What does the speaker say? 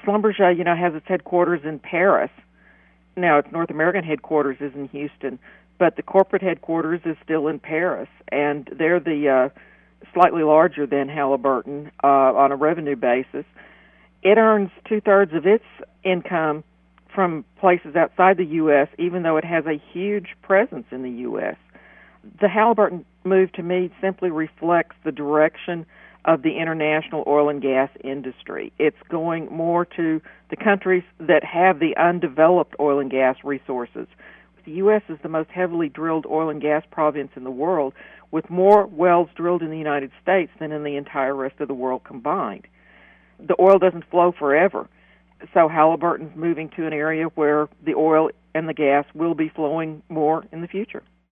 Schlumberger, has its headquarters in Paris. Now, its North American headquarters is in Houston, but the corporate headquarters is still in Paris, and they're the slightly larger than Halliburton on a revenue basis. It earns two-thirds of its income from places outside the U.S., even though it has a huge presence in the U.S. The Halliburton move, to me, simply reflects the direction of the international oil and gas industry. It's going more to the countries that have the undeveloped oil and gas resources. The U.S. is the most heavily drilled oil and gas province in the world, with more wells drilled in the United States than in the entire rest of the world combined. The oil doesn't flow forever, so Halliburton's moving to an area where the oil and the gas will be flowing more in the future.